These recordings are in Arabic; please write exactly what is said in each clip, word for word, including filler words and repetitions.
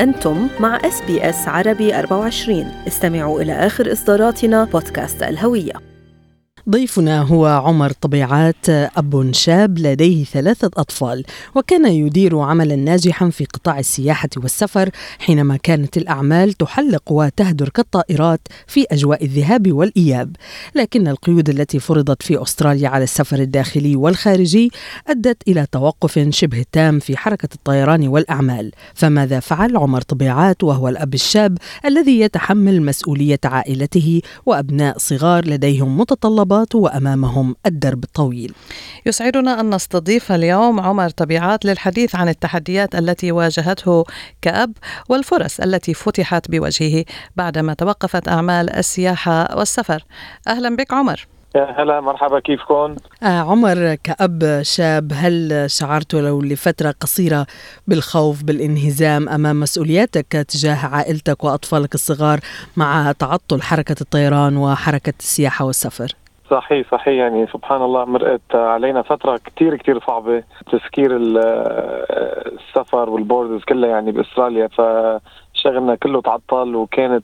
أنتم مع إس بي إس عربي أربعة وعشرين. استمعوا إلى آخر إصداراتنا بودكاست الهوية. ضيفنا هو عمر طبيعات، أب شاب لديه ثلاثة أطفال، وكان يدير عملا ناجحا في قطاع السياحة والسفر حينما كانت الأعمال تحلق وتهدر كالطائرات في أجواء الذهاب والإياب. لكن القيود التي فرضت في أستراليا على السفر الداخلي والخارجي أدت إلى توقف شبه تام في حركة الطيران والأعمال. فماذا فعل عمر طبيعات وهو الأب الشاب الذي يتحمل مسؤولية عائلته وأبناء صغار لديهم متطلبات وأمامهم الدرب الطويل؟ يسعدنا أن نستضيف اليوم عمر طبيعات للحديث عن التحديات التي واجهته كأب والفرص التي فتحت بوجهه بعدما توقفت أعمال السياحة والسفر. أهلا بك عمر. هلا مرحبا، كيفكم؟ آه عمر، كأب شاب هل شعرت لو لفترة قصيرة بالخوف بالانهزام أمام مسؤولياتك تجاه عائلتك وأطفالك الصغار مع تعطل حركة الطيران وحركة السياحة والسفر؟ صحيح صحيح يعني سبحان الله مرقت علينا فترة كتير كتير صعبة، تسكير السفر والبوردز كلها يعني بأستراليا، فشغلنا كله تعطل، وكانت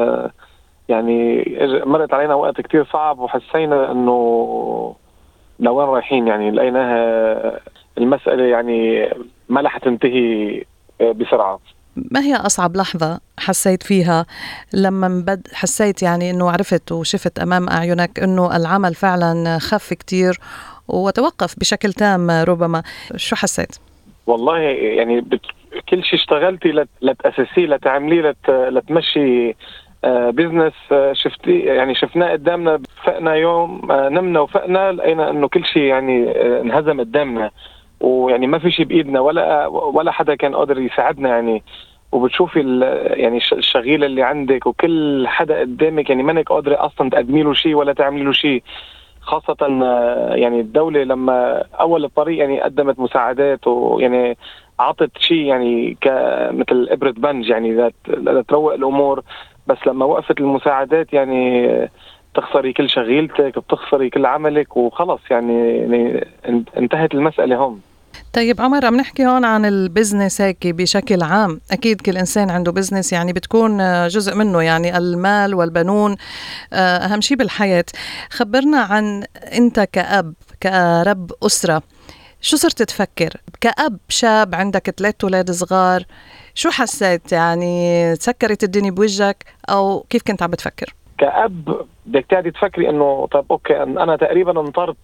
يعني مرقت علينا وقت كتير صعب، وحسينا انه لوين رايحين، يعني لقيناها المسألة يعني ما رح تنتهي بسرعة. ما هي أصعب لحظة حسيت فيها لما بد حسيت يعني أنه عرفت وشفت أمام أعينك أنه العمل فعلا خف كتير وتوقف بشكل تام ربما؟ شو حسيت؟ والله يعني بت... كل شيء اشتغلتي لتأسسيه لتعمليه لت... لتمشي آه بيزنس، آه شفتي يعني شفناه قدامنا، فقنا يوم آه نمنا وفقنا لقينا أنه كل شيء يعني آه انهزم قدامنا، ويعني ما في شيء بإيدنا ولا ولا حدا كان قادر يساعدنا يعني. وبتشوفي يعني الشغيل اللي عندك وكل حدا قدامك يعني مانك قادرة أصلا تقدمي له شيء ولا تعملي له شيء، خاصة يعني الدولة لما أول الطريق يعني قدمت مساعدات ويعني عطت شيء يعني كمثل إبرة بنج يعني لتروق الأمور، بس لما وقفت المساعدات يعني تخسري كل شغيلتك، بتخسري كل عملك، وخلص يعني, يعني انتهت المسألة هون. طيب عمر، عم نحكي هون عن البزنس هيك بشكل عام، أكيد كل إنسان عنده بزنس يعني بتكون جزء منه يعني المال والبنون أهم شيء بالحياة. خبرنا عن أنت كأب كرب أسرة، شو صرت تفكر كأب شاب عندك ثلاث أولاد صغار؟ شو حسيت يعني تسكرت الدنيا بوجهك أو كيف كنت عم بتفكر؟ كأب بدك تقعدي تفكري إنه طيب أوكي أنا تقريبا انطرت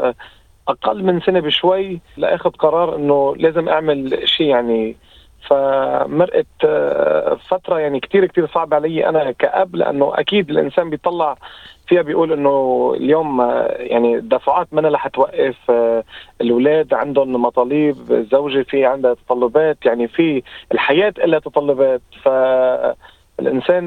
أقل من سنة بشوي لأخذ قرار إنه لازم أعمل شيء يعني. فمرقت فترة يعني كتير كتير صعب علي أنا كأب، لأنه أكيد الإنسان بيطلع فيها بيقول إنه اليوم يعني الدفعات منها رح توقف، الأولاد عندهم مطالب، الزوجة في عندها تطلبات، يعني في الحياة إلا تطلبات، فالإنسان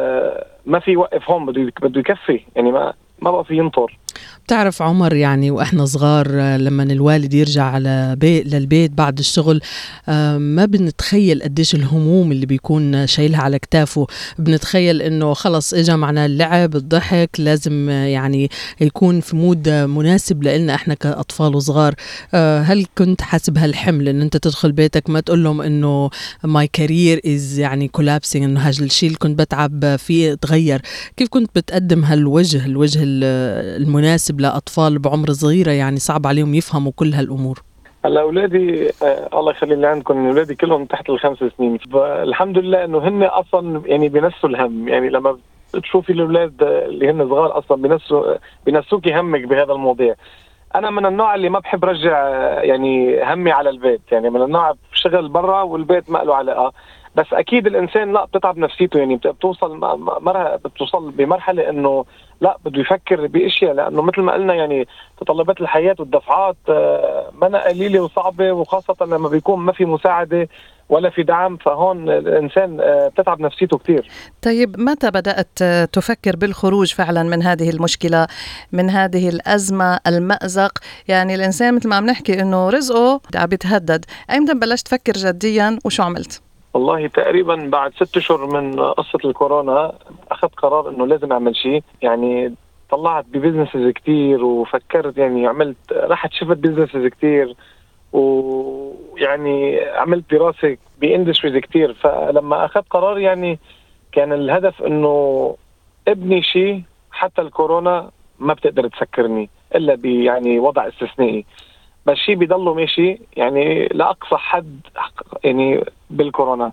ما في يوقف هون، بده بده يكفي يعني، ما ما بقى في ينطر. بتعرف عمر، يعني وإحنا صغار لما الوالد يرجع على بيت للبيت بعد الشغل ما بنتخيل قديش الهموم اللي بيكون شايلها على كتافه. بنتخيل إنه خلص إجا معنا اللعب الضحك، لازم يعني يكون في مود مناسب لنا إحنا كأطفال وصغار. هل كنت حاسب هالحمل إن أنت تدخل بيتك ما تقول لهم إنه my career is يعني collapsing، إنه هذا الشيء اللي كنت بتعب فيه تغير؟ كيف كنت بتقدم هالوجه الوجه المناسب لأطفال بعمر صغيرة يعني صعب عليهم يفهموا كل هالأمور؟ هلا أولادي آه الله يخلي اللي عندكم، أولادي كلهم تحت الخمس سنين، الحمد لله إنه هن أصلا يعني بينسوا الهم، يعني لما تشوفي الأولاد اللي هن صغار أصلا بينسوا بينسوكي همك بهذا المواضيع. أنا من النوع اللي ما بحب رجع يعني همي على البيت، يعني من النوع شغل برا والبيت ما له علاقة، بس أكيد الإنسان لا بتتعب نفسيته، يعني بتوصل مرة بتوصل بمرحلة إنه لا بده يفكر بأشياء، لأنه مثل ما قلنا يعني تطلبات الحياة والدفعات ما قليلة وصعبة، وخاصة لما بيكون ما في مساعدة ولا في دعم، فهون الإنسان بتتعب نفسيته كتير. طيب متى بدأت تفكر بالخروج فعلا من هذه المشكلة، من هذه الأزمة المأزق؟ يعني الإنسان مثل ما عم نحكي إنه رزقه عم بيتهدد، أيمتى بلشت تفكر جديا وشو عملت؟ والله تقريبا بعد ست اشهر من قصة الكورونا اخذت قرار انه لازم اعمل شيء، يعني طلعت ببزنسز كتير وفكرت يعني عملت رحت شفت بزنسز كتير ويعني عملت دراسة باندستريز كتير. فلما أخذت قرار يعني كان الهدف إنه ابني شيء حتى الكورونا ما بتقدر تسكرني إلا يعني وضع استثنائي، بس شيء بيضله ماشي يعني لأقصى حد يعني بالكورونا.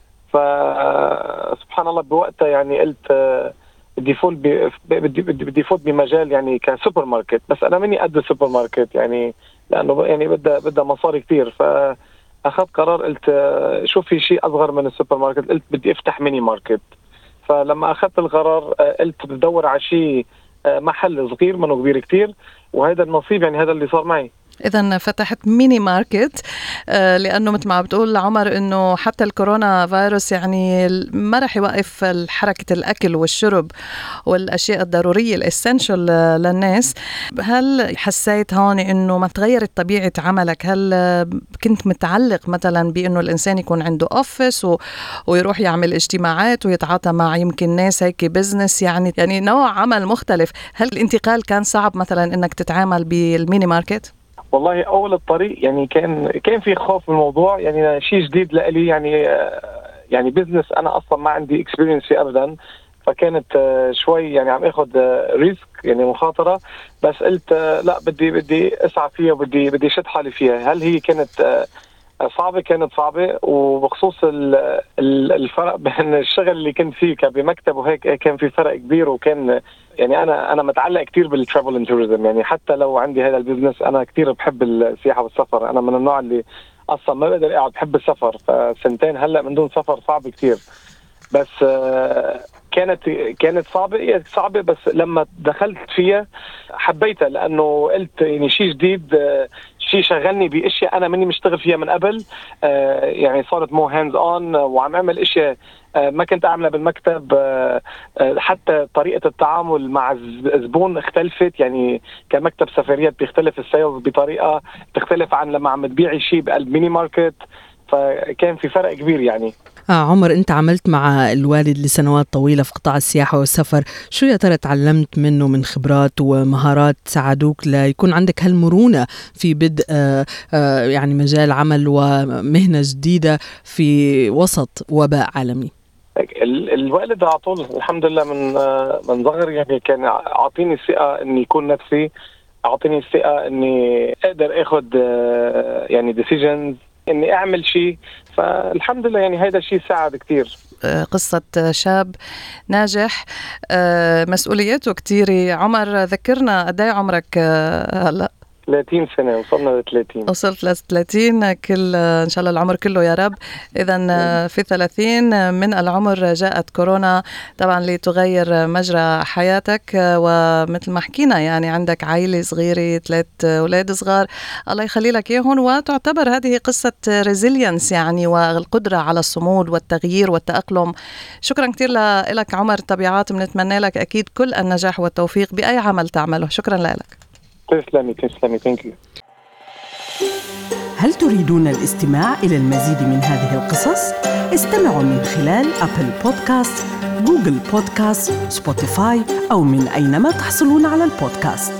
فسبحان الله بوقتها يعني قلت بدي فوت بدي بدي فوت بمجال يعني كسوبر ماركت، بس أنا مني قد السوبر ماركت يعني لأنه يعني بدها بدها مصاري كتير. فأخذت قرار قلت شوف في شيء أصغر من السوبر ماركت، قلت بدي أفتح ميني ماركت. فلما أخذت القرار قلت بدور على شيء محل صغير منه كبير كتير، وهذا النصيب يعني هذا اللي صار معي. إذن فتحت ميني ماركت، آه لأنه مثل ما بتقول عمر إنه حتى الكورونا فيروس يعني ما رح يوقف حركة الأكل والشرب والأشياء الضرورية الإسنشل للناس. هل حسيت هون إنه ما تغيرت طبيعة عملك؟ هل كنت متعلق مثلا بإنه الإنسان يكون عنده أوفيس و... ويروح يعمل اجتماعات ويتعاطى مع يمكن ناس هيك بيزنس يعني يعني نوع عمل مختلف؟ هل الانتقال كان صعب مثلا إنك تتعامل بالميني ماركت؟ والله أول الطريق يعني كان كان في خوف من الموضوع، يعني شيء جديد لإلي، يعني يعني بيزنس أنا أصلا ما عندي إكسبيرينس فيه أبدا، فكانت شوي يعني عم أخذ ريسك يعني مخاطرة. بس قلت لا بدي بدي أسعى فيها وبدي بدي شد حالي فيها. هل هي كانت صعبة؟ كانت صعبة، وبخصوص الفرق بين الشغل اللي كنت فيه بمكتب وهيك كان في فرق كبير. وكان يعني أنا أنا متعلق كتير بالترافل اند توريزم، يعني حتى لو عندي هذا البيزنس أنا كتير بحب السياحة والسفر. أنا من النوع اللي أصلا ما بقدر أقعد، بحب السفر. فسنتين هلأ من دون سفر صعب كتير. بس كانت كانت صعبة صعبة بس لما دخلت فيها حبيتها، لأنه قلت يعني شيء جديد، شيء شغلني بأشياء أنا مني مشتغل فيها من قبل. يعني صارت مو هاندز أون، وعم أعمل أشياء ما كنت أعملها بالمكتب. حتى طريقة التعامل مع الزبون اختلفت، يعني كمكتب سفريات بيختلف السيلز بطريقة تختلف عن لما عم تبيعي شيء بقلب ميني ماركت. فكان في فرق كبير يعني. آه عمر، أنت عملت مع الوالد لسنوات طويلة في قطاع السياحة والسفر، شو يا ترى تعلمت منه من خبرات ومهارات ساعدوك ليكون عندك هالمرونة في بدء آه آه يعني مجال عمل ومهنة جديدة في وسط وباء عالمي؟ الوالد على طول الحمد لله من من صغر يعني كان أعطيني الثقة إني يكون نفسي، أعطيني الثقة إني أقدر أخذ يعني decisions، إني أعمل شيء. فالحمد لله يعني هذا الشيء ساعد كتير. قصة شاب ناجح مسؤولياته كتير. عمر ذكرنا قد ايه عمرك هلأ؟ ثلاثين سنة، وصلنا ل ثلاثين. وصلت ل ثلاثين، كل إن شاء الله العمر كله يا رب. إذن في ثلاثين من العمر جاءت كورونا طبعا لتغير مجرى حياتك، ومثل ما حكينا يعني عندك عائلة صغيرة، ثلاث أولاد صغار الله يخلي لك إياهم، وتعتبر هذه قصة ريزيلينس يعني والقدرة على الصمود والتغيير والتأقلم. شكرا كتير لك عمر طبيعات، بنتمنى لك أكيد كل النجاح والتوفيق بأي عمل تعمله. شكرا لك. تسلمي تسلمي ثانك يو. هل تريدون الاستماع إلى المزيد من هذه القصص؟ استمعوا من خلال أبل بودكاست، جوجل بودكاست، سبوتيفاي أو من أينما تحصلون على البودكاست.